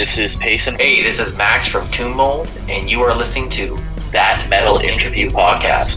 This is Payson. Hey, this is Max from Tomb Mold, and you are listening to That Metal Interview Podcast.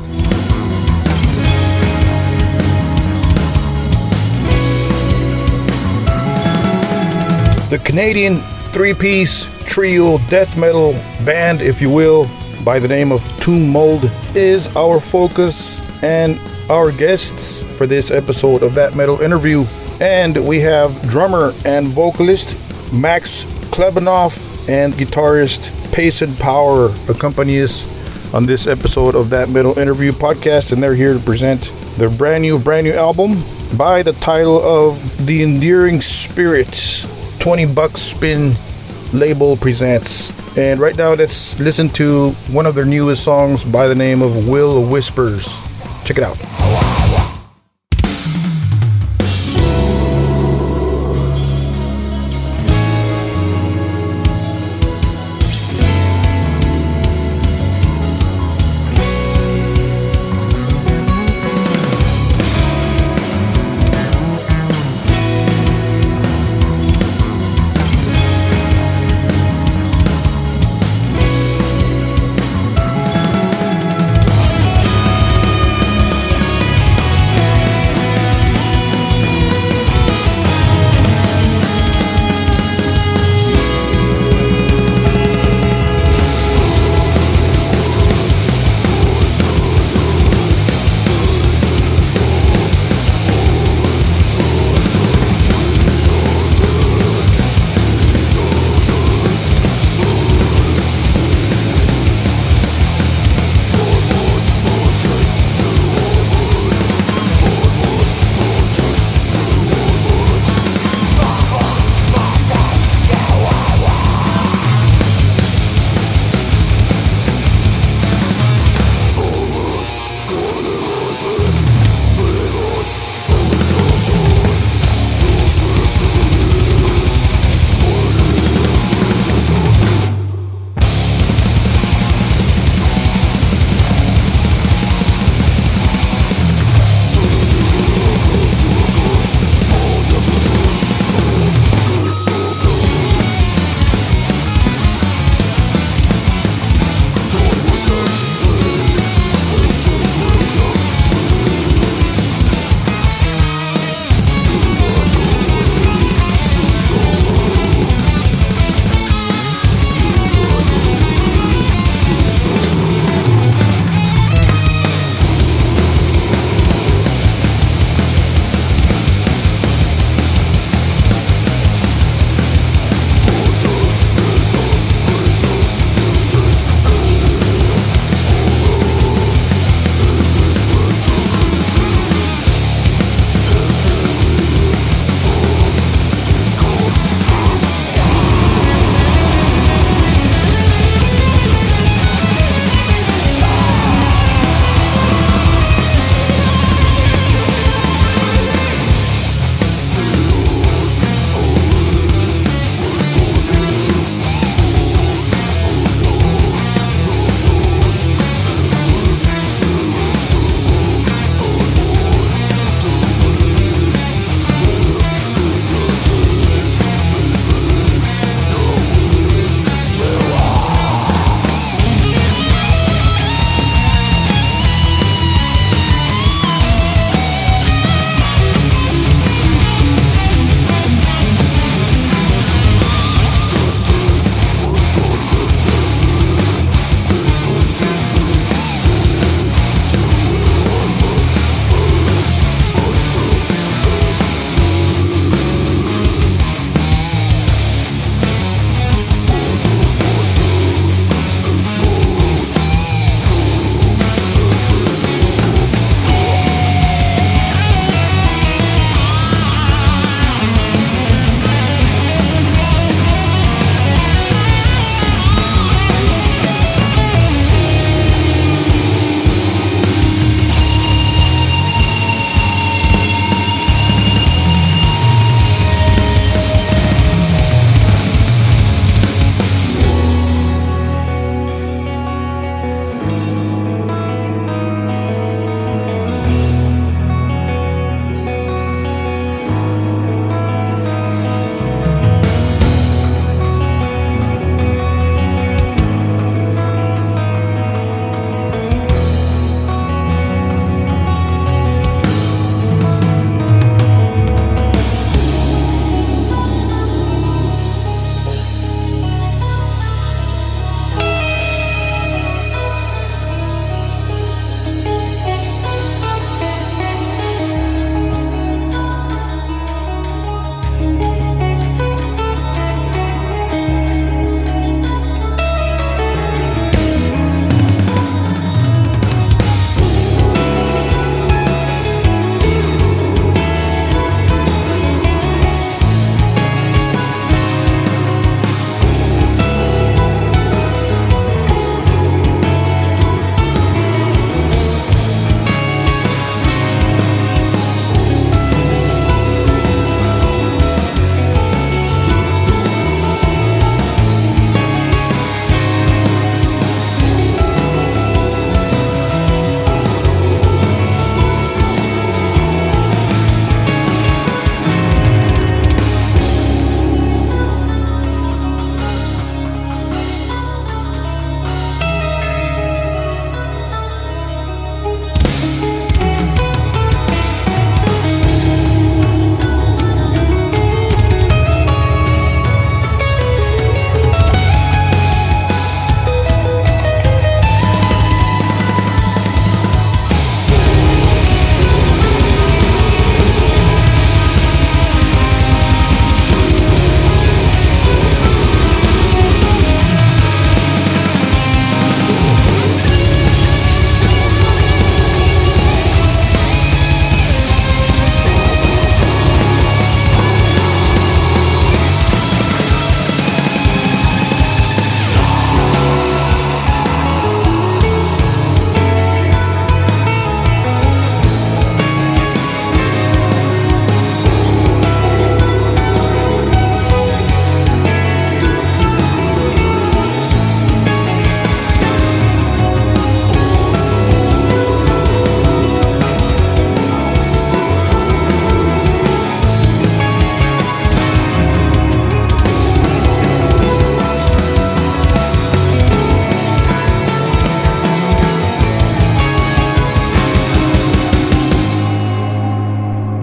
The Canadian three-piece trio death metal band, if you will, by the name of Tomb Mold, is our focus and our guests for this episode of That Metal Interview. And we have drummer and vocalist Max Klebanoff and guitarist Payson Power accompany us on this episode of That Metal Interview Podcast, and they're here to present their brand new album by the title of The Enduring Spirits. $20 spin label presents. And right now let's listen to one of their newest songs by the name of Will Whispers. Check it out.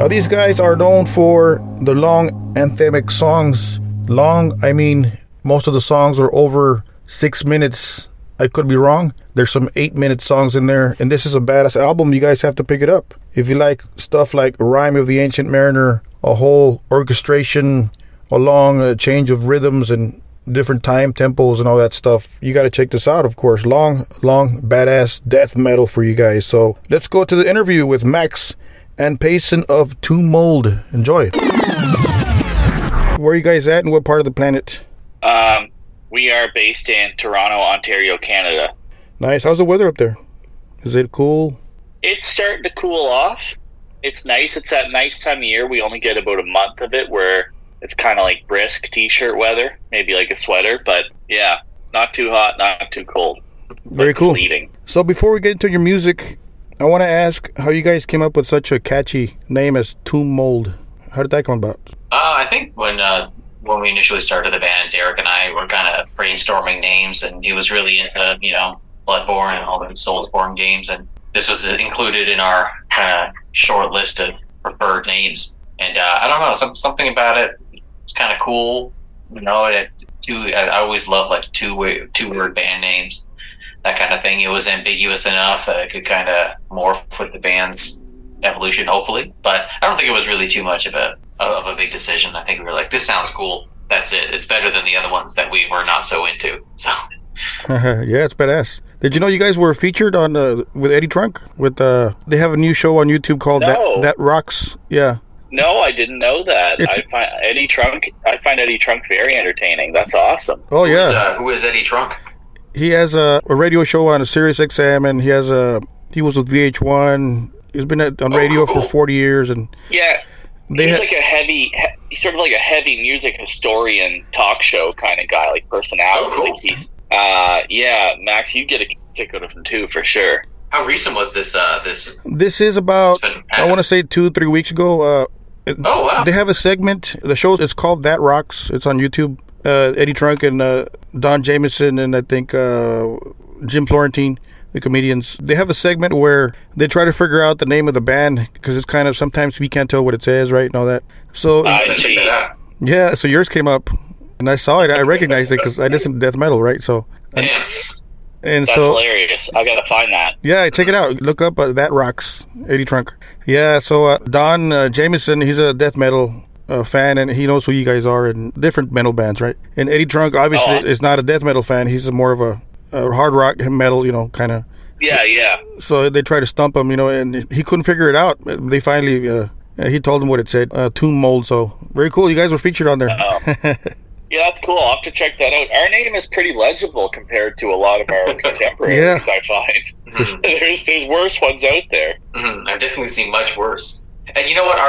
these guys are known for the long anthemic songs. Long, I mean, most of the songs are over 6 minutes. I could be wrong. There's some 8-minute songs in there, and this is a badass album. You guys have to pick it up. If you like stuff like Rime of the Ancient Mariner, a whole orchestration, a long change of rhythms and different time tempos and all that stuff, you got to check this out, of course. Long, badass death metal for you guys. So let's go to the interview with Max and Payson of Tomb Mold. Enjoy. Where are you guys at and what part of the planet? We are based in Toronto, Ontario, Canada. Nice. How's the weather up there? Is it cool? It's starting to cool off. It's nice. It's that nice time of year. We only get about a month of it where it's kind of like brisk t-shirt weather, maybe like a sweater. But yeah, not too hot, not too cold. Very cool. Fleeting. So before we get into your music, I want to ask how you guys came up with such a catchy name as Tomb Mold. How did that come about? I think when we initially started the band, Derek and I were kind of brainstorming names, and he was really into, Bloodborne and all the Soulsborne games, and this was included in our kind of short list of preferred names. And I don't know, something about it was kind of cool. I always love like two-word band names, that kind of thing. It was ambiguous enough that it could kind of morph with the band's evolution, hopefully. But I don't think it was really too much of a big decision. I think we were like, this sounds cool. That's it. It's better than the other ones that we were not so into. So yeah, it's badass. Did you know you guys were featured on with Eddie Trunk? They have a new show on YouTube called That Rocks. Yeah. No, I didn't know that. I find Eddie Trunk very entertaining. That's awesome. Oh yeah. Who is Eddie Trunk? He has a radio show on Sirius XM, and he was with VH1. He's been on radio for 40 years, and yeah. He's he's sort of like a heavy music historian talk show kind of guy, like personality. Oh, cool. Like he's, Max, you get a kick out of him too, for sure. How recent was this? This is about, I want to say 2-3 weeks ago. Oh, wow. They have a segment. The show is called That Rocks. It's on YouTube. Eddie Trunk and Don Jameson and I think Jim Florentine, the comedians. They have a segment where they try to figure out the name of the band because it's kind of, sometimes we can't tell what it says, right? And all that. So yeah, so yours came up and I saw it. I recognized it because I listen to death metal, right? So That's hilarious. I gotta find that. Yeah, check it out. Look up That Rocks, Eddie Trunk. Yeah, so Don Jameson, he's a death metal fan, and he knows who you guys are in different metal bands, right? And Eddie Trunk obviously is not a death metal fan. He's more of a hard rock metal, kind of. Yeah. So they try to stump him, and he couldn't figure it out. They finally, he told him what it said, Tomb Mold. So very cool. You guys were featured on there. Yeah, that's cool. I'll have to check that out. Our name is pretty legible compared to a lot of our contemporaries, I find. There's worse ones out there. Mm-hmm. I've definitely seen much worse. And you know what?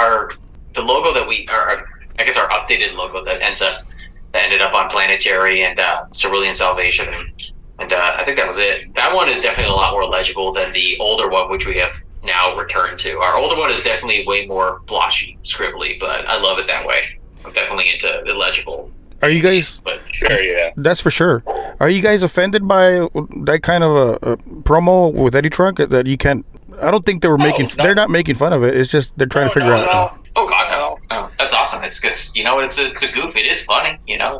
The logo that I guess our updated logo that ended up on Planetary and Cerulean Salvation, and I think that was it. That one is definitely a lot more legible than the older one, which we have now returned to. Our older one is definitely way more blotchy, scribbly, but I love it that way. I'm definitely into illegible. Are you guys? But sure, yeah. That's for sure. Are you guys offended by that kind of a promo with Eddie Trunk that you can't? I don't think they were making. No. They're not making fun of it. It's just they're trying to figure out. No. Oh God, no! That's awesome. It's it's a goof. It is funny.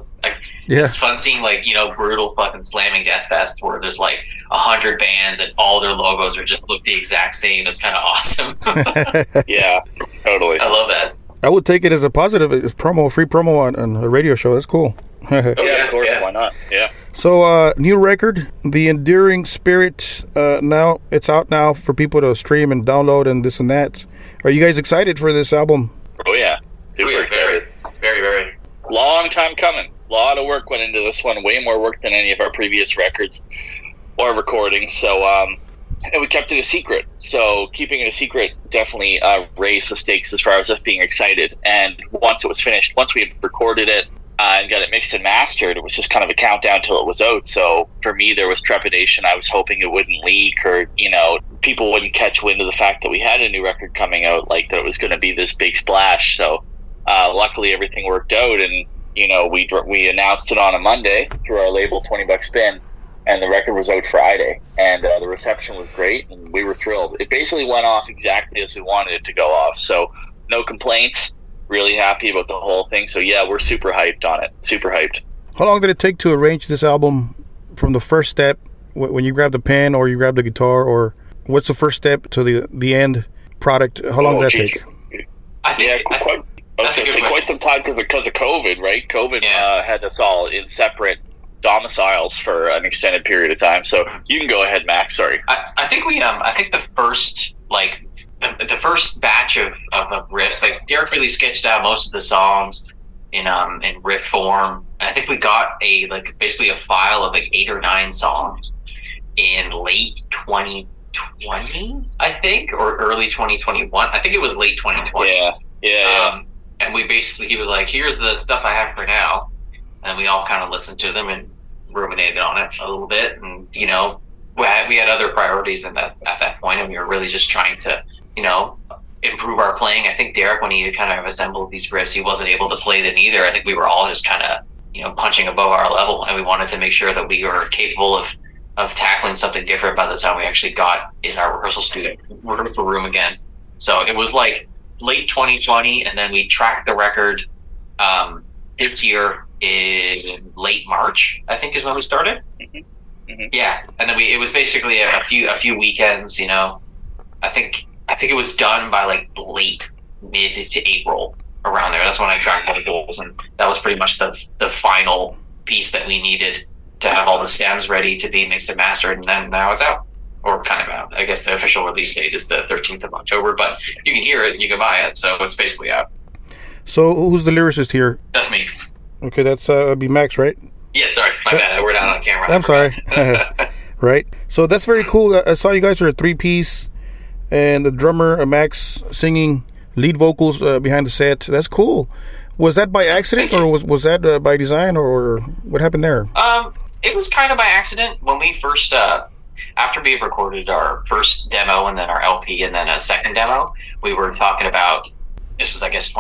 It's fun seeing brutal fucking slamming death fest where there's like 100 bands and all their logos are just look the exact same. It's kind of awesome. Yeah, totally. I love that. I would take it as a positive. It's free promo on a radio show. That's cool. Yeah, of course. Yeah. Why not? Yeah. So, new record, The Enduring Spirit. Now it's out now for people to stream and download and this and that. Are you guys excited for this album? Oh yeah, super excited. Very, very. Long time coming. A lot of work went into this one. Way more work than any of our previous records or recordings. So, and we kept it a secret. So keeping it a secret definitely raised the stakes as far as us being excited. And once it was finished, once we had recorded it and got it mixed and mastered, it was just kind of a countdown till it was out. So for me, there was trepidation. I was hoping it wouldn't leak or, people wouldn't catch wind of the fact that we had a new record coming out, like that it was going to be this big splash. So luckily everything worked out. And, we announced it on a Monday through our label, $20 Spin. And the record was out Friday, and the reception was great, and we were thrilled. It basically went off exactly as we wanted it to go off. So no complaints. Really happy about the whole thing. So yeah, we're super hyped on it. Super hyped. How long did it take to arrange this album from the first step when you grab the pen or you grab the guitar, or what's the first step to the end product? How long did that take? Quite some time because of COVID, right? COVID had us all in separate domiciles for an extended period of time. So you can go ahead, Max. Sorry. I think the first the first batch of riffs, like Derek really sketched out most of the songs in riff form. And I think we got basically a file of 8 or 9 songs in late 2020, I think, or early 2021. I think it was late 2020. Yeah. And he was like, here's the stuff I have for now. And we all kind of listened to them and ruminated on it a little bit. And, we had other priorities at that point, and we were really just trying to, improve our playing. I think Derek, when he kind of assembled these riffs, he wasn't able to play them either. I think we were all just kind of, punching above our level, and we wanted to make sure that we were capable of tackling something different by the time we actually got in our rehearsal room again. So it was like late 2020, and then we tracked the record this year in late March, I think is when we started. Mm-hmm. Yeah, and then it was basically a few weekends. I think it was done by late mid to April, around there. That's when I tracked all the goals, and that was pretty much the final piece that we needed to have all the stems ready to be mixed and mastered, and then now it's out, or kind of out. I guess the official release date is the 13th of October, but you can hear it and you can buy it, so it's basically out. So who's the lyricist here? That's me. Okay, that's be Max, right? Yeah, sorry, my bad. We're not on camera. I'm sorry. Right. So that's very cool. I saw you guys are a 3-piece, and the drummer Max singing lead vocals behind the set. That's cool. Was that by accident, or was that by design, or what happened there? It was kind of by accident. When we first, after we recorded our first demo and then our LP and then a second demo, we were talking about, this was I guess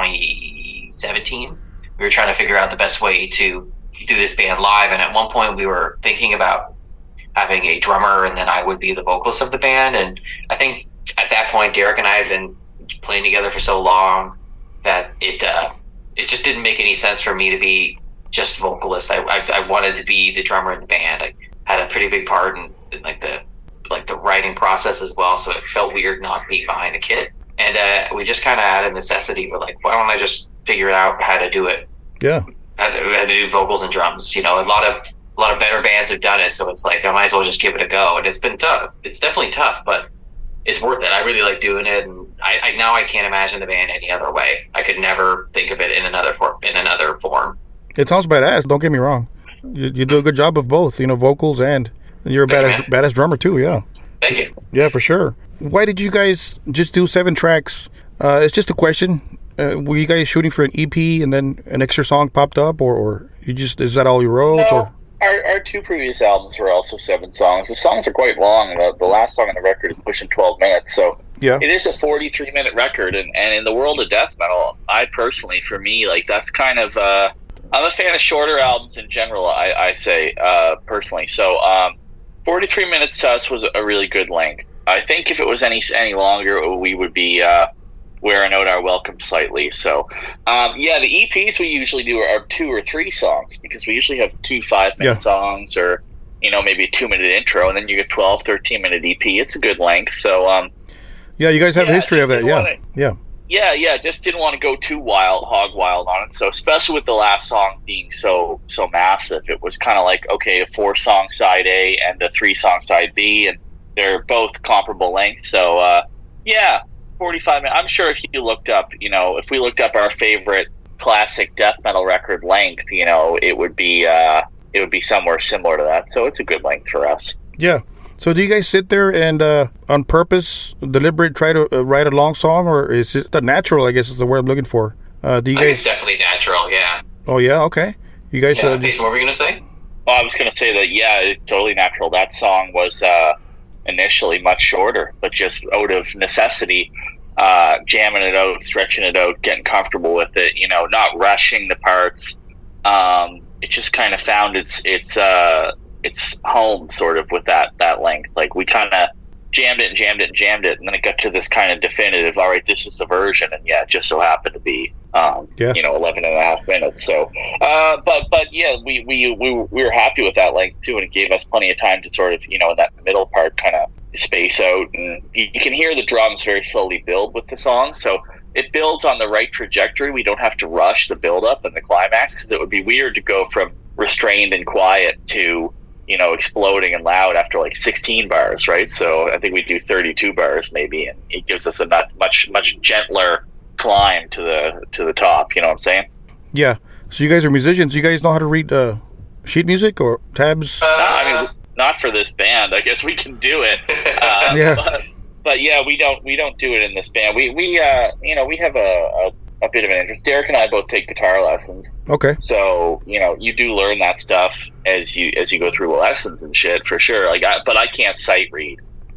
2017. We were trying to figure out the best way to do this band live, and at one point we were thinking about having a drummer, and then I would be the vocalist of the band. And I think at that point, Derek and I had been playing together for so long that it just didn't make any sense for me to be just vocalist. I wanted to be the drummer in the band. I had a pretty big part in the writing process as well, so it felt weird not being behind the kit. And we just kind of had a necessity. We're like, why don't I just figure out how to do it? Yeah. How to do vocals and drums. A lot of better bands have done it, so it's like I might as well just give it a go. And it's been tough. It's definitely tough, but it's worth it. I really like doing it, and I now I can't imagine the band any other way. I could never think of it in another form. It sounds badass. Don't get me wrong. You do a good job of both. vocals, and you're a badass drummer too. Yeah. Thank you. Yeah, for sure. Why did you guys just do 7 tracks? It's just a question. Were you guys shooting for an EP and then an extra song popped up, or is that all you wrote? No. Or? Our 2 previous albums were also 7 songs. The songs are quite long. The last song on the record is pushing 12 minutes, so yeah. It is a 43-minute record. And in the world of death metal, I personally, for me, that's kind of... I'm a fan of shorter albums in general, I say, personally. So 43 minutes to us was a really good length. I think if it was any longer, we would be wearing out our welcome slightly. So, the EPs we usually do are 2 or 3 songs, because we usually have 2 5-minute songs, or maybe a 2-minute intro, and then you get 12, 13-minute EP. It's a good length. So, you guys have a history of that. Yeah. Just didn't want to go too hog wild on it. So, especially with the last song being so massive, it was kind of like, okay, a 4-song side A and a 3-song side B, and they're both comparable length. So, 45 minutes. I'm sure if you looked up, if we looked up our favorite classic death metal record length, it would be somewhere similar to that. So it's a good length for us. Yeah. So do you guys sit there and on purpose, deliberate, try to write a long song, or is it natural? I guess is the word I'm looking for. Do you guys? It's definitely natural. Yeah. Oh yeah. Okay. You guys. Yeah. What were you gonna say? Well, I was gonna say that it's totally natural. That song was initially much shorter, but just out of necessity, jamming it out, stretching it out, getting comfortable with it, not rushing the parts. It just kind of found its home sort of with that length. Like we kind of jammed it, and then it got to this kind of definitive, all right, this is the version, and yeah, it just so happened to be 11 and a half minutes. So but yeah, we were happy with that length too, and it gave us plenty of time to sort of, in that middle part kind of space out, and you can hear the drums very slowly build with the song, so it builds on the right trajectory. We don't have to rush the build up and the climax, because it would be weird to go from restrained and quiet to exploding and loud after like 16 bars, right? So I think we do 32 bars maybe, and it gives us a much gentler climb to the top. You know what I'm saying? Yeah. So you guys are musicians. You guys know how to read sheet music or tabs? I mean, not for this band. I guess we can do it. But yeah, we don't do it in this band. We have a bit of an interest. Derek and I both take guitar lessons. Okay. So, you do learn that stuff as you go through lessons and shit, for sure. But I can't sight read.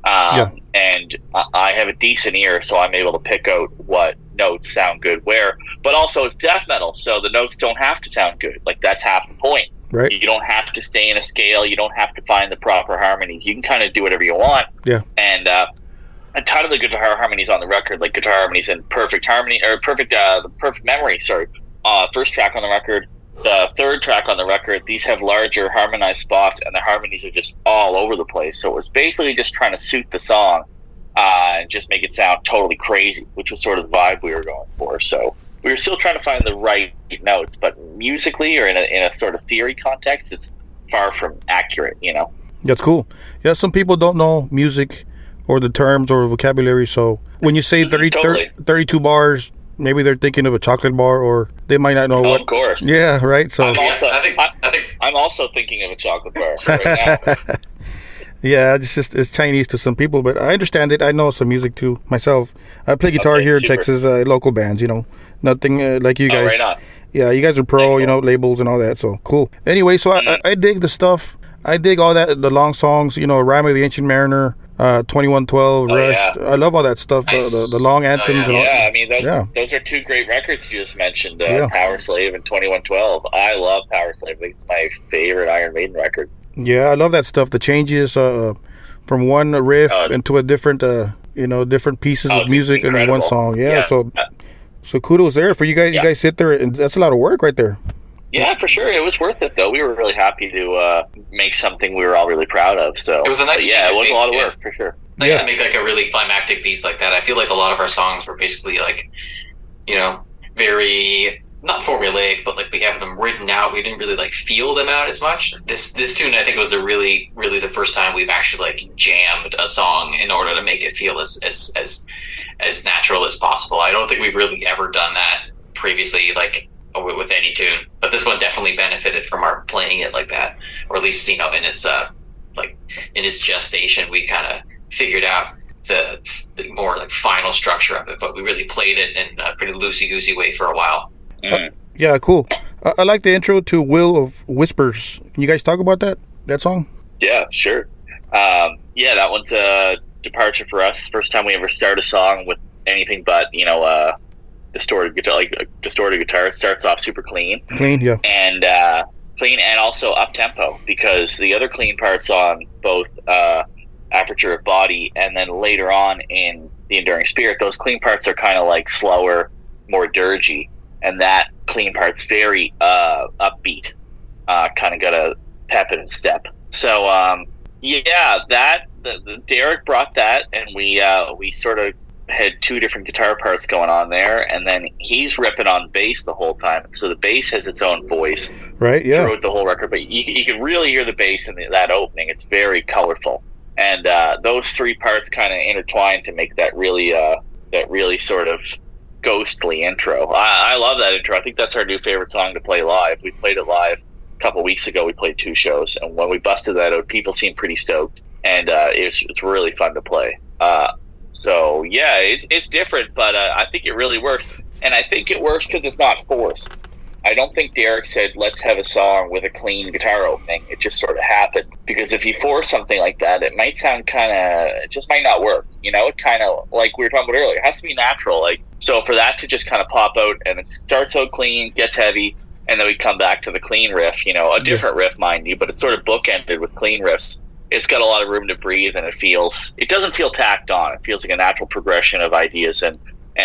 And I have a decent ear, so I'm able to pick out what notes sound good where. But also, it's death metal, so the notes don't have to sound good. That's half the point. Right. You don't have to stay in a scale. You don't have to find the proper harmonies. You can kind of do whatever you want. Yeah. And a ton of the guitar harmonies on the record, like guitar harmonies in Perfect Harmony or Perfect Memory. Sorry, first track on the record, the third track on the record. These have larger harmonized spots, and the harmonies are just all over the place. So it was basically just trying to suit the song and just make it sound totally crazy, which was sort of the vibe we were going for. So we were still trying to find the right notes, but musically or in a sort of theory context, it's far from accurate. That's cool. Yeah, some people don't know music or the terms or vocabulary, so when you say 32 bars, maybe they're thinking of a chocolate bar, or they might not know what. Of course. Yeah, right. So I'm also thinking of a chocolate bar right now. Yeah, it's Chinese to some people, but I understand it. I know some music too myself. I play guitar here in Texas, local bands. Nothing like you guys. Right on. Yeah, you guys are pro. Excellent. Labels and all that. So cool. Anyway, so I dig the stuff. I dig all that, the long songs. Rhyme of the Ancient Mariner. 2112, Rush. Yeah. I love all that stuff. Nice. The long anthems. I mean, those are two great records you just mentioned. Power Slave and 2112. I love Power Slave. I think it's my favorite Iron Maiden record. Yeah, I love that stuff. The changes from one riff into a different, different pieces of music in one song. Yeah. So kudos there for you guys. You guys sit there, and that's a lot of work right there. Yeah, for sure. It was worth it, though. We were really happy to make something we were all really proud of. So it was a nice. It was a lot of work for sure. Nice to make a really climactic piece like that. I feel like a lot of our songs were basically very not formulaic, but we have them written out. We didn't really feel them out as much. This tune, I think, was the really the first time we've actually jammed a song in order to make it feel as natural as possible. I don't think we've really ever done that previously, with any tune, but this one definitely benefited from our playing it like that, or at least in its in its gestation. We kind of figured out the more final structure of it, but we really played it in a pretty loosey-goosey way for a while. Yeah, cool. I like the intro to Will of Whispers. Can you guys talk about that song? Yeah, sure. That one's a departure for us. First time we ever start a song with anything but distorted guitar. Distorted guitar. It starts off super clean, and clean and also up tempo, because the other clean parts on both Aperture of Body and then later on in The Enduring Spirit, those clean parts are kind of slower, more dirgy, and that clean part's very upbeat, kind of got a pep in its step. So Derek brought that, and we sort of had two different guitar parts going on there, and then he's ripping on bass the whole time, so the bass has its own voice throughout the whole record, but you can really hear the bass in that opening. It's very colorful, and those three parts kind of intertwine to make that really sort of ghostly intro. I love that intro. I think that's our new favorite song to play live. We played it live a couple weeks ago. We played 2 shows, and when we busted that out, people seemed pretty stoked, and it's really fun to play. So yeah, it's different, but I think it really works, and I think it works because it's not forced. I don't think Derek said, let's have a song with a clean guitar opening. It just sort of happened, because if you force something like that, it might sound it just might not work. It kind of, like we were talking about earlier, it has to be natural. So for that to just kind of pop out, and it starts out clean, gets heavy, and then we come back to the clean riff, a different riff, mind you, but it's sort of bookended with clean riffs. it's got a lot of room to breathe, and it doesn't feel tacked on. It feels like a natural progression of ideas and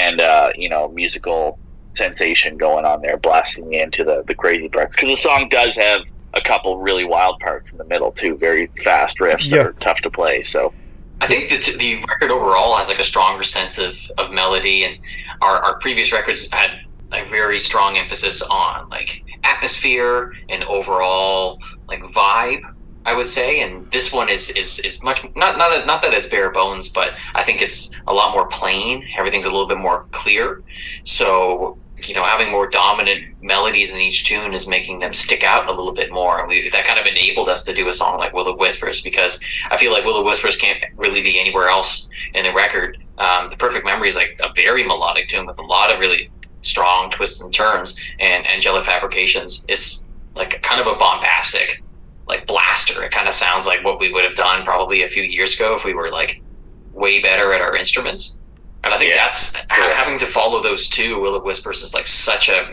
musical sensation going on there, blasting me into the crazy parts. Because the song does have a couple really wild parts in the middle too, very fast riffs that are tough to play. So I think that the record overall has like a stronger sense of melody, and our previous records had a very strong emphasis on like atmosphere and overall like vibe, I would say. And this one is much not that it's bare bones, but I think it's a lot more plain. Everything's a little bit more clear. So having more dominant melodies in each tune is making them stick out a little bit more. And that kind of enabled us to do a song like Will of Whispers, because I feel like Will of Whispers can't really be anywhere else in the record. The Perfect Memory is like a very melodic tune with a lot of really strong twists and turns, and Angelic Fabrications is like kind of a bombastic like blaster. It kind of sounds like what we would have done probably a few years ago if we were like way better at our instruments. And I think that's having to follow those two. Will of Whispers is like such a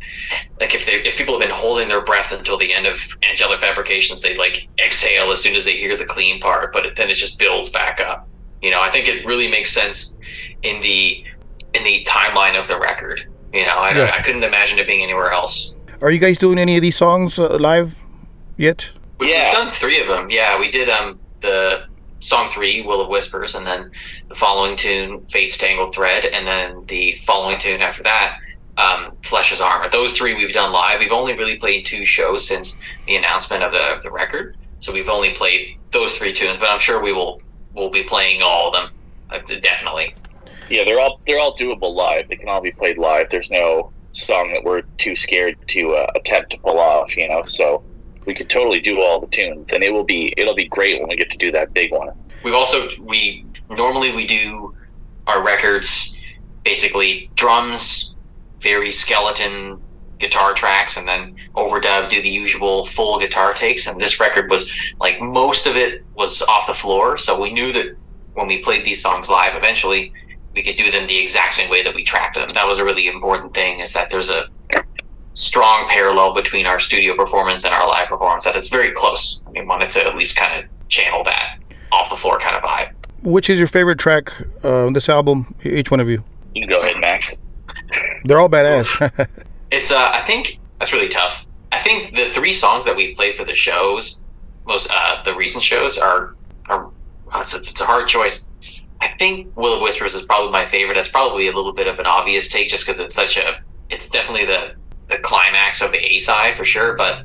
if people have been holding their breath until the end of Angelic Fabrications, they like exhale as soon as they hear the clean part, but then it just builds back up. I think it really makes sense in the timeline of the record. I couldn't imagine it being anywhere else. Are you guys doing any of these songs live yet? We've done 3 of them. Yeah, we did the Song 3, Will of Whispers, and then the following tune, Fate's Tangled Thread, and then the following tune after that, Flesh's Armor. Those 3 we've done live. We've only really played 2 shows since the announcement of the record, so we've only played those 3 tunes, but I'm sure we'll be playing all of them, definitely. Yeah, they're all doable live. They can all be played live. There's no song that we're too scared to attempt to pull off, so we could totally do all the tunes, and it'll be great when we get to do that big one. We normally do our records basically drums, very skeleton guitar tracks, and then overdub, do the usual full guitar takes. And this record was like most of it was off the floor, so we knew that when we played these songs live, eventually we could do them the exact same way that we tracked them. That was a really important thing, is that there's a strong parallel between our studio performance and our live performance, that it's very close. We wanted to at least kind of channel that off the floor kind of vibe. Which is your favorite track on this album, each one of you? You can go ahead, Max. They're all badass. It's I think that's really tough. I think the 3 songs that we played for the shows, the recent shows, are it's a hard choice. I think Will of Whispers is probably my favorite. That's probably a little bit of an obvious take, just because it's definitely the climax of the A side for sure. But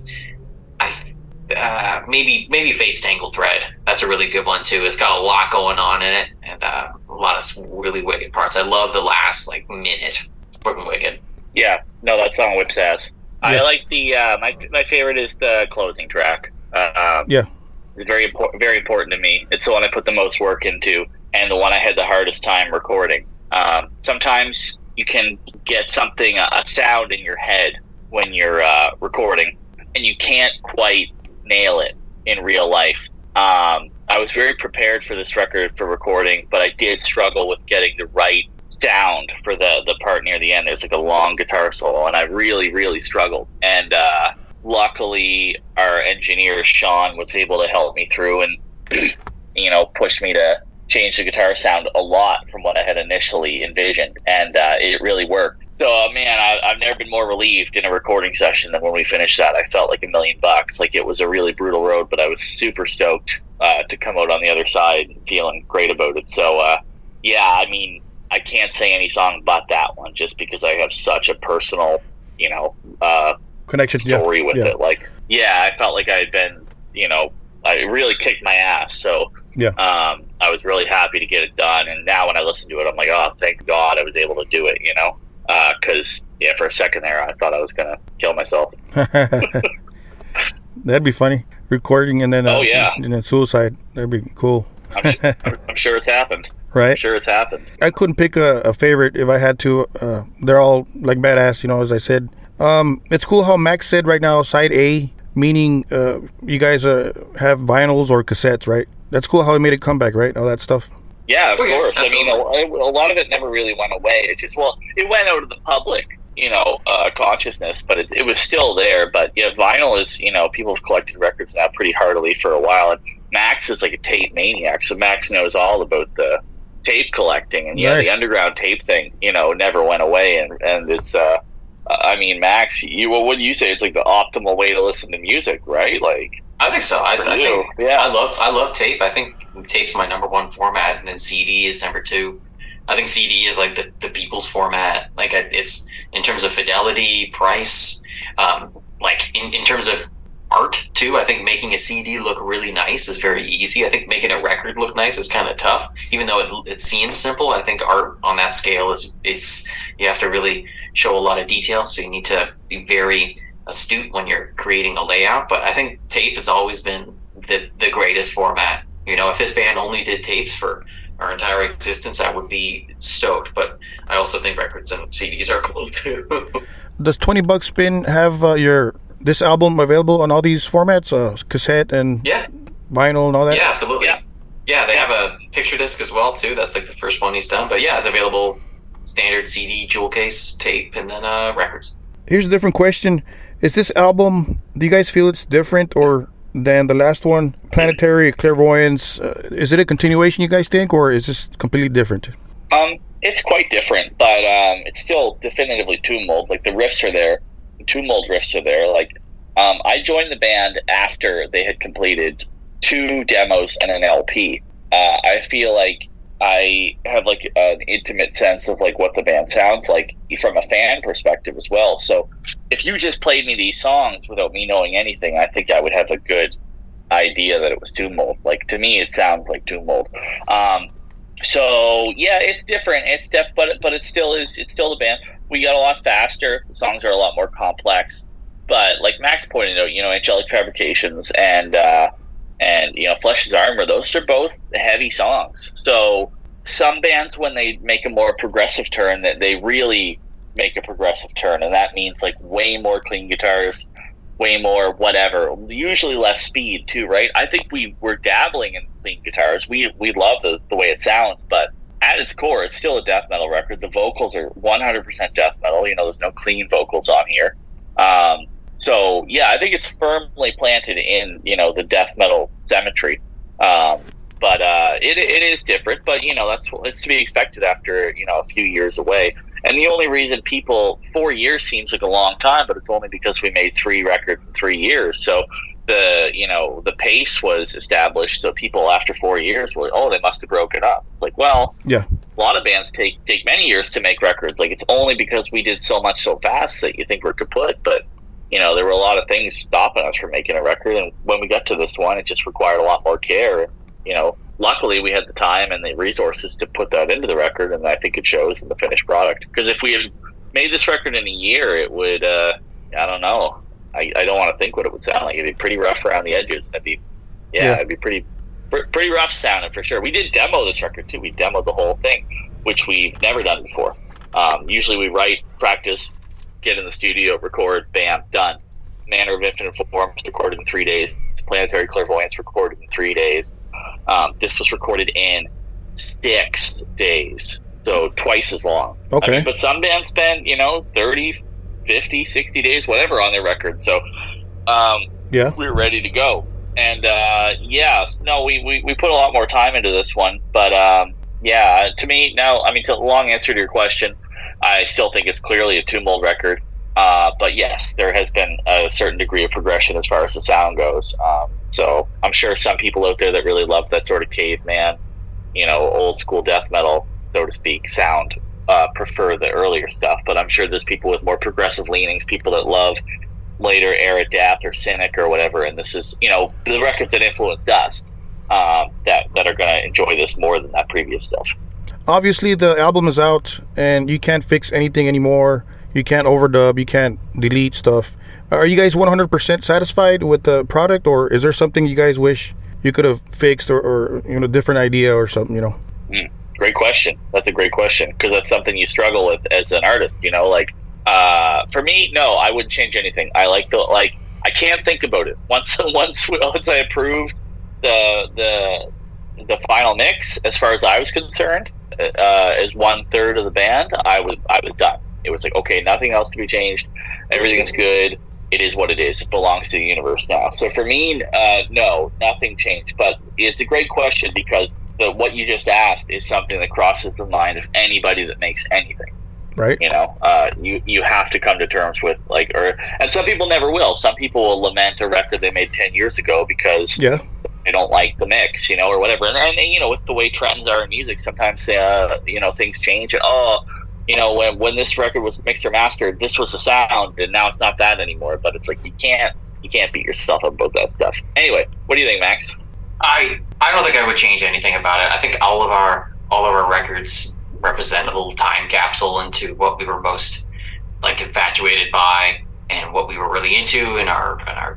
maybe Fate's Tangled Thread. That's a really good one too. It's got a lot going on in it, and a lot of really wicked parts. I love the last minute. Freaking wicked. Yeah, no, that song whips ass. Yeah. I like the my favorite is the closing track. It's very important to me. It's the one I put the most work into, and the one I had the hardest time recording. Sometimes you can get something, a sound in your head when you're recording, and you can't quite nail it in real life. I was very prepared for this record for recording, but I did struggle with getting the right sound for the part near the end. There's like a long guitar solo, and I really, really struggled. And luckily, our engineer, Sean, was able to help me through and, push me to change the guitar sound a lot from what I had initially envisioned, and it really worked. So, man, I've never been more relieved in a recording session than when we finished that. I felt like $1,000,000. Like, it was a really brutal road, but I was super stoked to come out on the other side and feeling great about it. So, I can't say any song but that one, just because I have such a personal, connection story with it. I felt like I had been, I really kicked my ass. So, I was really happy to get it done. And now when I listen to it, I'm like, oh, thank God I was able to do it, because, for a second there, I thought I was going to kill myself. That'd be funny. Recording and then, and then suicide. That'd be cool. I'm sure it's happened. Right. I'm sure it's happened. I couldn't pick a favorite if I had to. They're all like badass, as I said. It's cool how Max said right now, side A, meaning you guys have vinyls or cassettes, right? That's cool how he made a comeback, right? All that stuff. Yeah, of course. I mean, a lot of it never really went away. It just, it went out of the public, consciousness, but it was still there. But yeah, vinyl is, people have collected records now pretty heartily for a while. Max is like a tape maniac, so Max knows all about the tape collecting, and Nice. the underground tape thing, never went away, and it's I mean, Max, what do you say? It's like the optimal way to listen to music, right? Like, I think so. I think yeah. I love tape. I think tape's my number one format, and then CD is number two. I think CD is like the people's format. Like it's in terms of fidelity, price, like in terms of art too. I think making a CD look really nice is very easy. I think making a record look nice is kind of tough, even though it seems simple. I think art on that scale it's you have to really show a lot of detail, so you need to be very astute when you're creating a layout. But I think tape has always been the greatest format. If this band only did tapes for our entire existence, I would be stoked. But I also think records and CDs are cool too. Does 20 Buck Spin have this album available on all these formats, cassette and vinyl and all that? Yeah, absolutely. Yeah, they have a picture disc as well too. That's like the first one he's done. But yeah, it's available standard CD, jewel case, tape, and then records. Here's a different question. Is this album, do you guys feel it's different or than the last one, Planetary Clairvoyance? Is it a continuation, you guys think, or is this completely different? It's quite different, but it's still definitively Tomb Mold. Like, the riffs are there. The Tomb Mold riffs are there. Like, I joined the band after they had completed 2 demos and an LP. I feel like I have like an intimate sense of like what the band sounds like from a fan perspective as well. So if you just played me these songs without me knowing anything, I think I would have a good idea that it was Tomb Mold. Like, to me, it sounds like Tomb Mold. So yeah, it's different. But it still is. It's still the band. We got a lot faster. The songs are a lot more complex. But like Max pointed out, Angelic Fabrications and Flesh's Armor, those are both heavy songs. So some bands, when they make a more progressive turn, that they really make a progressive turn, and that means like way more clean guitars, way more whatever, usually less speed too, right? I think we're dabbling in clean guitars. We love the way it sounds, but at its core, it's still a death metal record. The vocals are 100% death metal. There's no clean vocals on here. So yeah, I think it's firmly planted in the death metal cemetery. But it is different. But it's to be expected after a few years away. And the only reason 4 years seems like a long time, but it's only because we made 3 records in 3 years. So the pace was established. So people after 4 years were, they must have broken up. It's like, well, yeah, a lot of bands take many years to make records. Like, it's only because we did so much so fast that you think we're kaput. But there were a lot of things stopping us from making a record. And when we got to this one, it just required a lot more care. Luckily we had the time and the resources to put that into the record, and I think it shows in the finished product. Because if we had made this record in a year, it would, I don't know. I don't want to think what it would sound like. It'd be pretty rough around the edges. It'd be pretty rough sounding for sure. We did demo this record too. We demoed the whole thing, which we've never done before. Usually we write, practice, get in the studio, record, bam, done. Manner of Infinite Forms recorded in 3 days. Planetary Clairvoyance recorded in 3 days. This was recorded in 6 days, so twice as long. Okay. But some bands spend 30, 50, 60 days, whatever, on their record. So we were ready to go. And we put a lot more time into this one. But to me now, to long answer to your question, I still think it's clearly a Tomb Mold record. But yes, there has been a certain degree of progression as far as the sound goes. So I'm sure some people out there that really love that sort of caveman, old school death metal, so to speak, sound, prefer the earlier stuff. But I'm sure there's people with more progressive leanings, people that love later era death or Cynic or whatever. And this is, the records that influenced us, that are going to enjoy this more than that previous stuff. Obviously, the album is out, and you can't fix anything anymore. You can't overdub. You can't delete stuff. Are you guys 100% satisfied with the product, or is there something you guys wish you could have fixed, or different idea or something? Great question. That's a great question, because that's something you struggle with as an artist. For me, no, I wouldn't change anything. I can't think about it. Once I approved the final mix, as far as I was concerned, as 1/3 of the band, I was done. It was like, okay, nothing else to be changed. Everything's good. it is what it is. It belongs to the universe now. So for me, no, nothing changed. But it's a great question because what you just asked is something that crosses the mind of anybody that makes anything. Right. You know, you have to come to terms with and some people never will. Some people will lament a record they made 10 years ago because they don't like the mix, you know, or whatever. And you know, with the way trends are in music, sometimes you know, things change. And you know, when this record was mixed or mastered, this was the sound, and now it's not that anymore. But it's like you can't beat yourself up about that stuff. Anyway, what do you think, Max? I don't think I would change anything about it. I think all of our records represent a little time capsule into what we were most like infatuated by and what we were really into in our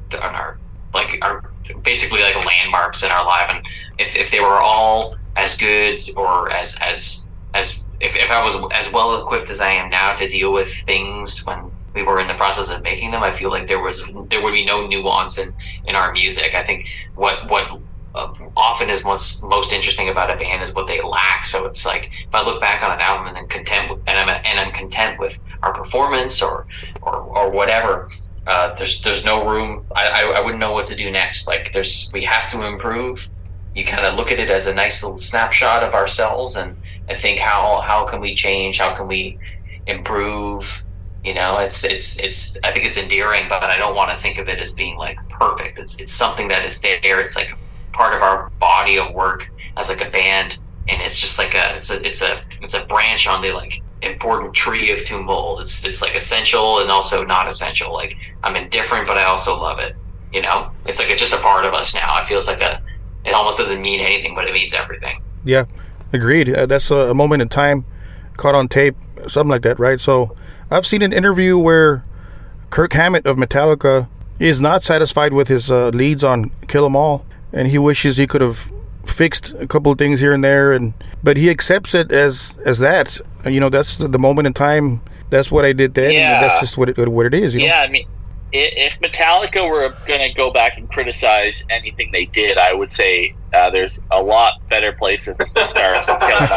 basically like landmarks in our life. And if they were all as good or as if I was as well equipped as I am now to deal with things when we were in the process of making them, I feel like there would be no nuance in our music. I think what often is most interesting about a band is what they lack. So it's like if I look back on an album and I'm content with our performance or whatever, there's no room. I wouldn't know what to do next. Like we have to improve. You kind of look at it as a nice little snapshot of ourselves and think how can we change? How can we improve? You know, it's I think it's endearing, but I don't want to think of it as being like perfect. It's something that is there. It's like part of our body of work as like a band, and it's just like it's a branch on the like important tree of Tomb Mold. It's like essential and also not essential. Like I'm indifferent, but I also love it. You know, it's like just a part of us now. It feels like it almost doesn't mean anything, but it means everything. Yeah, agreed. That's a moment in time, caught on tape, something like that, right? So I've seen an interview where Kirk Hammett of Metallica is not satisfied with his leads on Kill 'Em All, and he wishes he could have fixed a couple of things here and there, but he accepts it as that. You know, that's the moment in time. That's what I did then. Yeah. And that's just what it is. You know? Yeah, I mean, if Metallica were going to go back and criticize anything they did, I would say there's a lot better places to start than Kill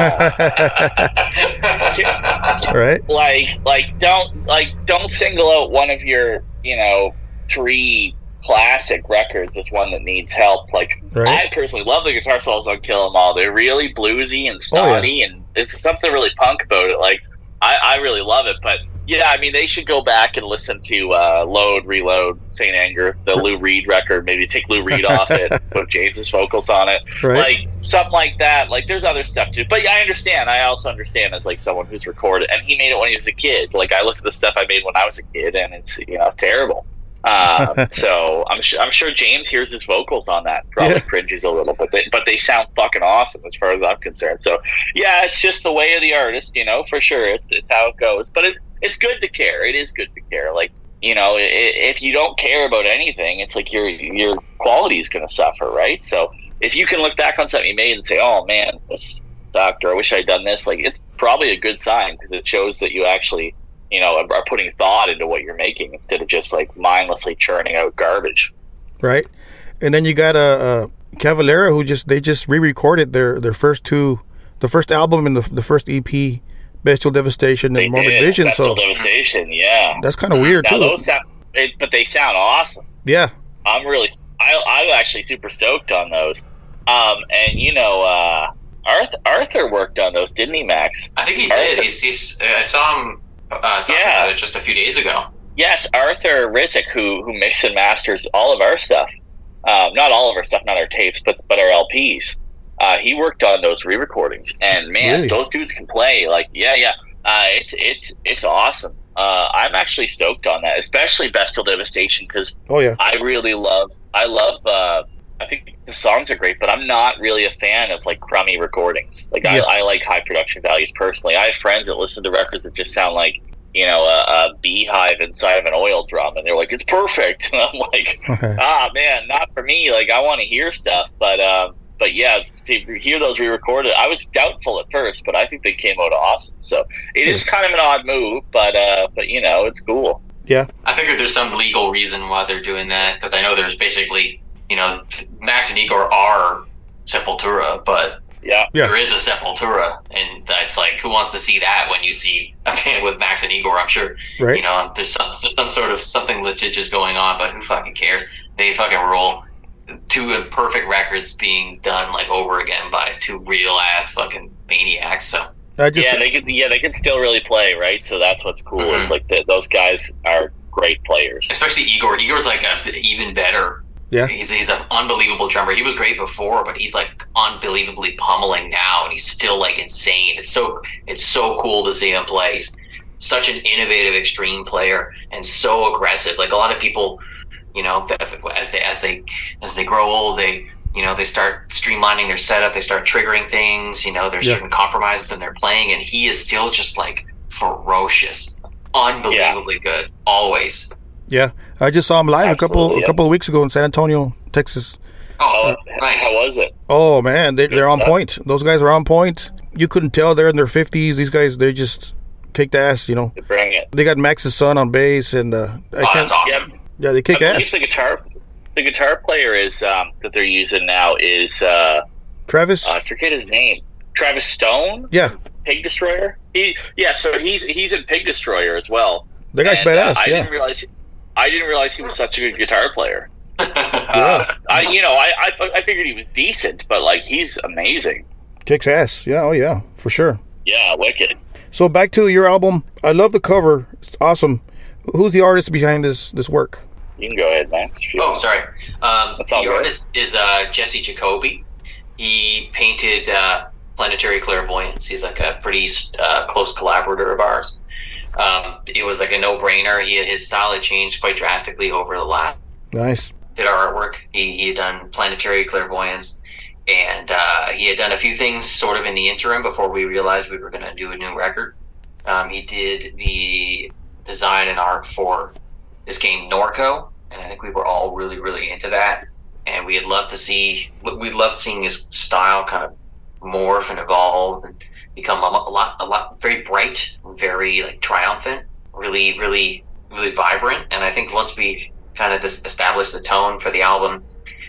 'Em All. Right? Don't single out one of your, you know, 3 classic records as one that needs help. Like, right. I personally love the guitar solos on Kill 'Em All. They're really bluesy and snotty, and it's something really punk about it. Like, I really love it. But yeah, I mean, they should go back and listen to Load, Reload, Saint Anger, the Lou Reed record. Maybe take Lou Reed off it, put James's vocals on it, right. Like something like that. Like, there's other stuff too. But yeah, I understand. I also understand as like someone who's recorded, and he made it when he was a kid. Like, I look at the stuff I made when I was a kid, and it's it's terrible. So I'm sure James hears his vocals on that, probably cringes a little, but they sound fucking awesome as far as I'm concerned. So yeah, it's just the way of the artist, you know, for sure. It's how it goes. But it's good to care. It is good to care. Like, you know, if you don't care about anything, it's like your quality is going to suffer, right? So if you can look back on something you made and say, oh man, this sucked, or I wish I'd done this, like, it's probably a good sign because it shows that you actually, you know, are putting thought into what you're making instead of just like mindlessly churning out garbage. Right. And then you got Cavalera, who they just re-recorded their first the first album and the first EP, Bestial Devastation and Morbid Vision. Bestial Devastation, yeah. That's kind of weird, now, too. Those but they sound awesome. Yeah. I'm actually super stoked on those. And you know, Arthur worked on those, didn't he, Max? I think he did. I saw him talking about it just a few days ago. Yes, Arthur Rizek, who mixes and masters all of our stuff. Not all of our stuff, not our tapes, but our LPs. He worked on those re-recordings, and man, really? Those dudes can play. Like, yeah. It's awesome. I'm actually stoked on that, especially Bestial Devastation, because I think the songs are great, but I'm not really a fan of like crummy recordings. Like, I like high production values personally. I have friends that listen to records that just sound like, you know, a beehive inside of an oil drum, and they're like, it's perfect. And I'm like, man, not for me. Like, I want to hear stuff, but yeah, to hear those re-recorded, I was doubtful at first, but I think they came out awesome. So it is kind of an odd move, but you know, it's cool. Yeah, I figured there's some legal reason why they're doing that, because I know there's basically, you know, Max and Igor are Sepultura, but Yeah. There is a Sepultura, and that's like, who wants to see that when you see a band with Max and Igor? I'm sure, Right. you know, there's some sort of something litigious going on, but who fucking cares? They fucking rule. Two perfect records being done like over again by two real ass fucking maniacs. So I just they can still really play, right? So that's what's cool. Is like those guys are great players. Especially Igor. Igor's like even better. Yeah. He's an unbelievable drummer. He was great before, but he's like unbelievably pummeling now, and he's still like insane. It's so cool to see him play. He's such an innovative extreme player and so aggressive. Like a lot of people, you know, as they grow old, they start streamlining their setup, they start triggering things, you know, there's certain compromises in their playing, and he is still just like ferocious, unbelievably good, always. Yeah, I just saw him live a couple of weeks ago in San Antonio, Texas. Oh, nice. How was it? Oh man, they're on point. Those guys are on point. You couldn't tell they're in their 50s. These guys, they just kicked ass, you know. They bring it. They got Max's son on bass, and That's awesome. Yeah, they kick ass. The guitar player is that they're using now is Travis. I forget his name. Travis Stone. Yeah. Pig Destroyer. So he's in Pig Destroyer as well. That guy's badass. I didn't realize he was such a good guitar player. Yeah. I figured he was decent, but like he's amazing. Kicks ass. Yeah. Oh yeah, for sure. Yeah, wicked. So back to your album. I love the cover. It's awesome. Who's the artist behind this work? You can go ahead, Max. Oh, sorry. The good. artist is Jesse Jacoby. He painted Planetary Clairvoyance. He's like a pretty close collaborator of ours. It was like a no-brainer. His style had changed quite drastically over the last. Nice. Did our artwork. He had done Planetary Clairvoyance, and he had done a few things sort of in the interim before we realized we were going to do a new record. He did the design and art for this game Norco, and I think we were all really, really into that. And we'd loved seeing his style kind of morph and evolve and become a lot very bright, very like triumphant, really, really, really vibrant. And I think once we kind of established the tone for the album,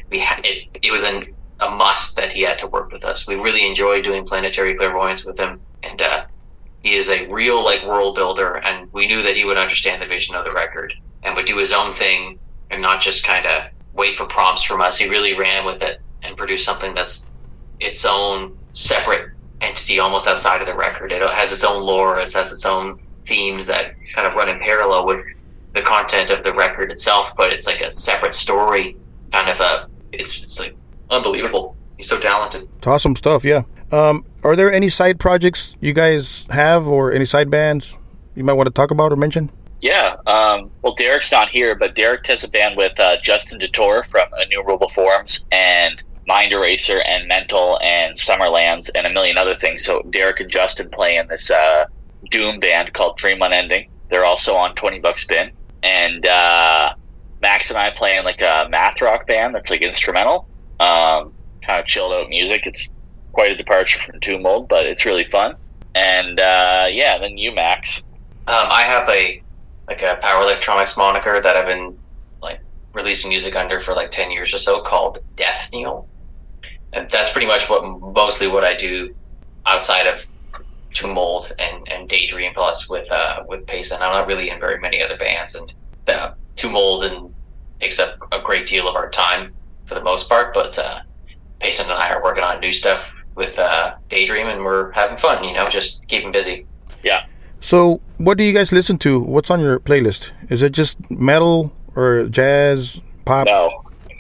it was a must that he had to work with us. We really enjoyed doing Planetary Clairvoyance with him, and he is a real like world builder, and we knew that he would understand the vision of the record and would do his own thing and not just kind of wait for prompts from us. He really ran with it and produced something that's its own separate entity, almost outside of the record. It has its own lore. It has its own themes that kind of run in parallel with the content of the record itself, but it's like a separate story. Kind of it's like unbelievable. He's so talented. It's awesome stuff. Yeah. Are there any side projects you guys have, or any side bands you might want to talk about or mention? Yeah. Well, Derek's not here, but Derek has a band with Justin DeTore from Innumerable Forms and Mind Eraser and Mental and Summerlands and a million other things. So Derek and Justin play in this doom band called Dream Unending. They're also on 20 Buck Spin. And Max and I play in like a math rock band that's like instrumental, kind of chilled out music. It's quite a departure from Tomb Mold, but it's really fun. And then you, Max. I have a power electronics moniker that I've been like releasing music under for like 10 years or so, called Death Kneel, and that's pretty much mostly what I do outside of Tomb Mold and Daydream Plus with Payson. I'm not really in very many other bands, and Tomb Mold takes up a great deal of our time for the most part, but Payson and I are working on new stuff with Daydream, and we're having fun, just keeping busy. Yeah. So, what do you guys listen to? What's on your playlist? Is it just metal or jazz, pop? No.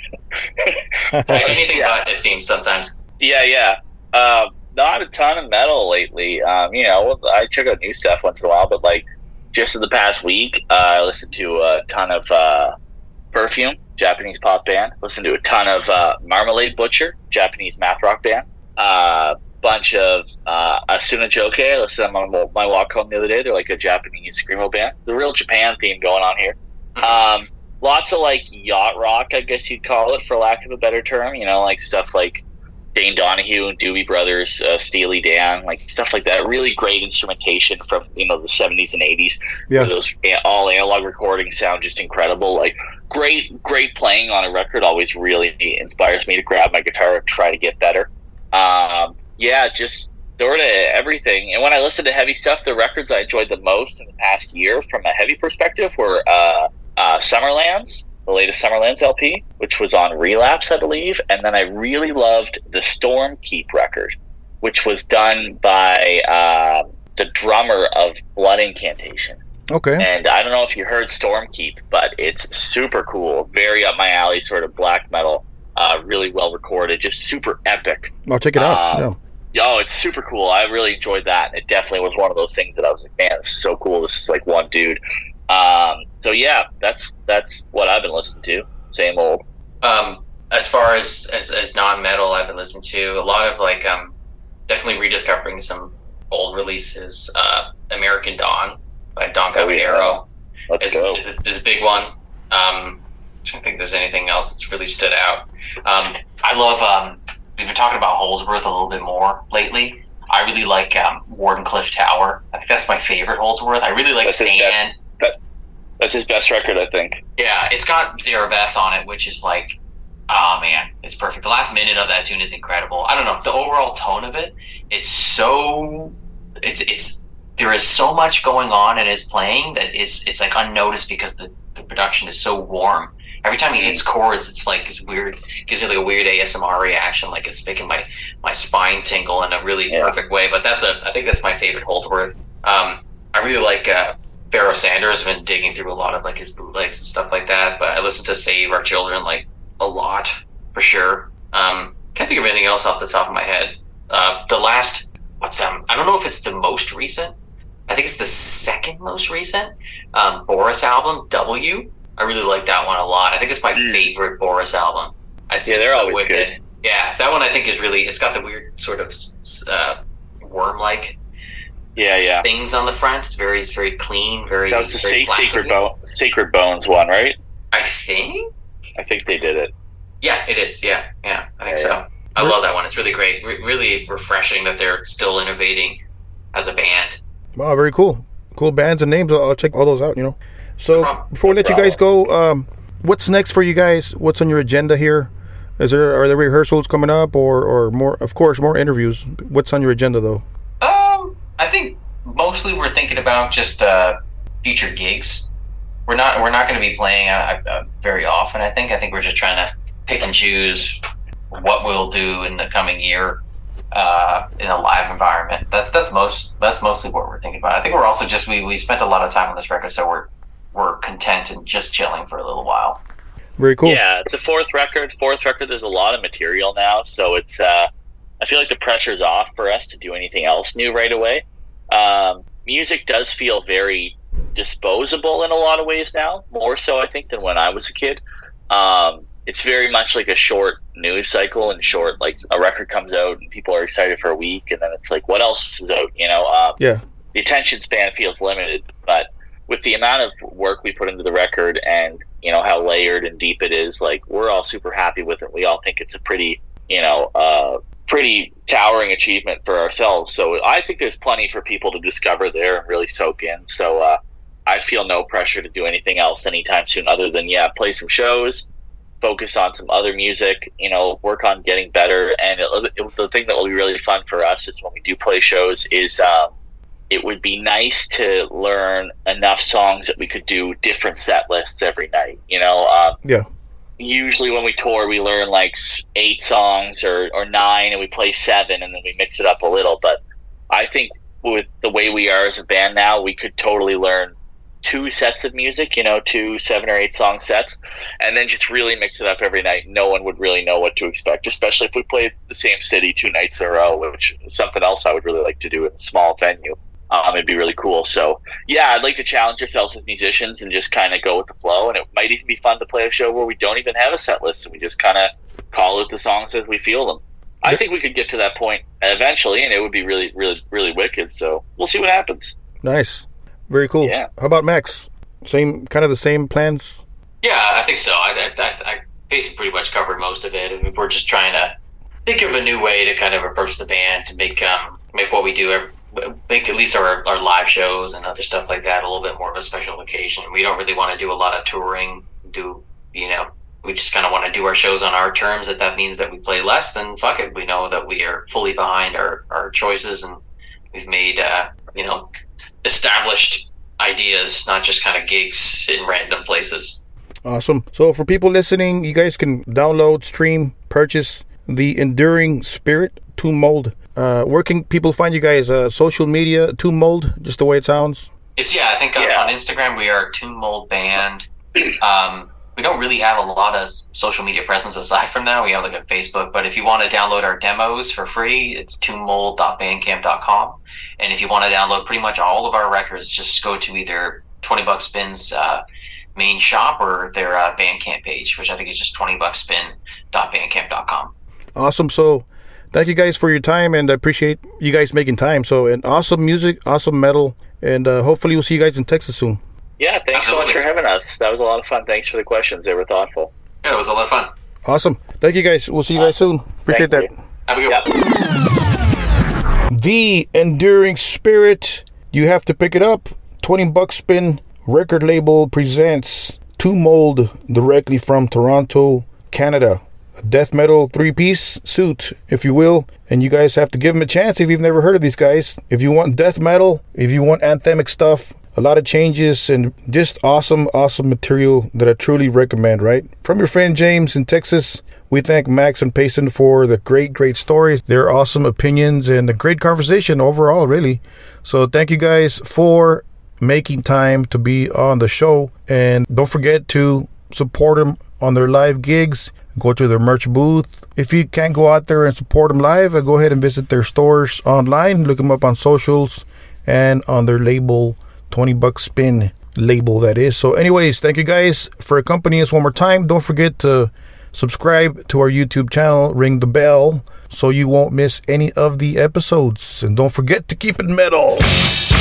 Anything but, it seems sometimes. Yeah. Not a ton of metal lately. I check out new stuff once in a while, but like just in the past week, I listened to a ton of Perfume, Japanese pop band. Listened to a ton of Marmalade Butcher, Japanese math rock band. Bunch of Asuna Joke. I listened to them on my walk home the other day. They're like a Japanese screamo band. The real Japan theme going on here. Lots of like yacht rock, I guess you'd call it, for lack of a better term. Like stuff like Dane Donahue and Doobie Brothers, Steely Dan, like stuff like that. Really great instrumentation from the 70s and 80s. Yeah. Those all analog recordings sound just incredible. Like great playing on a record always really inspires me to grab my guitar and try to get better. Yeah, just sort of everything. And when I listened to heavy stuff, the records I enjoyed the most in the past year from a heavy perspective were Summerlands, the latest Summerlands LP, which was on Relapse, I believe. And then I really loved the Stormkeep record, which was done by the drummer of Blood Incantation. Okay. And I don't know if you heard Stormkeep, but it's super cool. Very up my alley, sort of black metal. Really well recorded, just super epic. I'll check it out. Oh, it's super cool. I really enjoyed that. It definitely was one of those things that I was like, man, this is so cool. This is like one dude. So yeah, that's what I've been listening to. Same old. As far as non-metal, I've been listening to a lot of like definitely rediscovering some old releases. American Dawn by Don Caballero is a big one. I don't think there's anything else that's really stood out. I love. We've been talking about Holdsworth a little bit more lately. I really like Wardenclyffe Tower. I think that's my favorite Holdsworth. I really like Sand. That's his best record, I think. Yeah, it's got Zarabeth on it, which is like, oh man, it's perfect. The last minute of that tune is incredible. I don't know, the overall tone of it, it's there is so much going on in his playing that it's like unnoticed because the production is so warm. Every time he hits chords, it's like it's weird. It gives me like a weird ASMR reaction, like it's making my spine tingle in a really perfect way. But I think that's my favorite Holdsworth. I really like Pharoah Sanders. I've been digging through a lot of like his bootlegs and stuff like that. But I listen to Save Our Children like a lot for sure. Can't think of anything else off the top of my head. The last I don't know if it's the most recent. I think it's the second most recent Boris album, W. I really like that one a lot. I think it's my favorite Boris album. They're always good. Yeah, that one I think is really. It's got the weird sort of worm-like things on the front. It's very clean. Very. That was the Sacred Bones one, right? I think they did it. Yeah, it is. Yeah, I think so. I love that one. It's really great. Really refreshing that they're still innovating as a band. Wow, very cool. Cool bands and names. I'll check all those out. So before we let you guys go, what's next for you guys? What's on your agenda here? Are there rehearsals coming up or more? Of course, more interviews. What's on your agenda though? I think mostly we're thinking about just future gigs. We're not going to be playing very often. I think we're just trying to pick and choose what we'll do in the coming year in a live environment. That's mostly what we're thinking about. I think we're also just we spent a lot of time on this record, so we're content and just chilling for a little while. Very cool. Yeah, it's a fourth record. There's a lot of material now, so it's I feel like the pressure's off for us to do anything else new right away. Music does feel very disposable in a lot of ways now, more so I think than when I was a kid. It's very much like a short news cycle and short, like a record comes out and people are excited for a week and then it's like, what else is out? The attention span feels limited, but with the amount of work we put into the record and how layered and deep it is, like we're all super happy with it. We all think it's a pretty towering achievement for ourselves. So I think there's plenty for people to discover there and really soak in. So I feel no pressure to do anything else anytime soon other than play some shows, focus on some other music, work on getting better. And the thing that will be really fun for us is when we do play shows is it would be nice to learn enough songs that we could do different set lists every night. Usually when we tour, we learn like 8 songs or 9 and we play 7 and then we mix it up a little. But I think with the way we are as a band now, we could totally learn 2 sets of music, 2 7 or 8 song sets, and then just really mix it up every night. No one would really know what to expect, especially if we played the same city 2 nights in a row, which is something else I would really like to do in a small venue. It'd be really cool. So I'd like to challenge ourselves as musicians and just kind of go with the flow. And it might even be fun to play a show where we don't even have a set list and we just kind of call it the songs as we feel them. I think we could get to that point eventually, and it would be really, really, really wicked. So we'll see what happens. Nice. Very cool. Yeah. How about Max? The same plans? Yeah, I think so. I basically pretty much covered most of it. I mean, we're just trying to think of a new way to kind of approach the band to make what we do make at least our live shows and other stuff like that a little bit more of a special occasion. We don't really want to do a lot of touring, we just kind of want to do our shows on our terms. If that means that we play less, then fuck it. We know that we are fully behind our choices, and we've made, established ideas, not just kind of gigs in random places. Awesome. So for people listening, you guys can download, stream, purchase the Enduring Spirit, Tomb Mold. Where can people find you guys? Social media, Tomb Mold, just the way it sounds? I think on Instagram we are Tomb Mold Band. We don't really have a lot of social media presence aside from that. We have like a Facebook, but if you want to download our demos for free, it's tombmold.bandcamp.com. And if you want to download pretty much all of our records, just go to either 20 Buck Spin's main shop or their Bandcamp page, which I think is just 20buckspin.bandcamp.com. Awesome. So thank you guys for your time, and I appreciate you guys making time. So, and awesome music, awesome metal, and hopefully we'll see you guys in Texas soon. Yeah, thanks so much for having us. That was a lot of fun. Thanks for the questions. They were thoughtful. Yeah, it was a lot of fun. Awesome. Thank you guys. We'll see you guys soon. Appreciate that. Have a good one. The Enduring Spirit. You have to pick it up. 20 Buck Spin record label presents Tomb Mold directly from Toronto, Canada. A death metal 3-piece suit, if you will. And you guys have to give them a chance if you've never heard of these guys. If you want death metal, if you want anthemic stuff, a lot of changes and just awesome material that I truly recommend, right? From your friend James in Texas, we thank Max and Payson for the great stories, their awesome opinions, and a great conversation overall, really. So thank you guys for making time to be on the show. And don't forget to support them on their live gigs. Go to their merch booth. If you can't go out there and support them live, go ahead and visit their stores online. Look them up on socials and on their label, 20 Buck Spin label, that is. So anyways, thank you guys for accompanying us one more time. Don't forget to subscribe to our YouTube channel, ring the bell so you won't miss any of the episodes, and don't forget to keep it metal.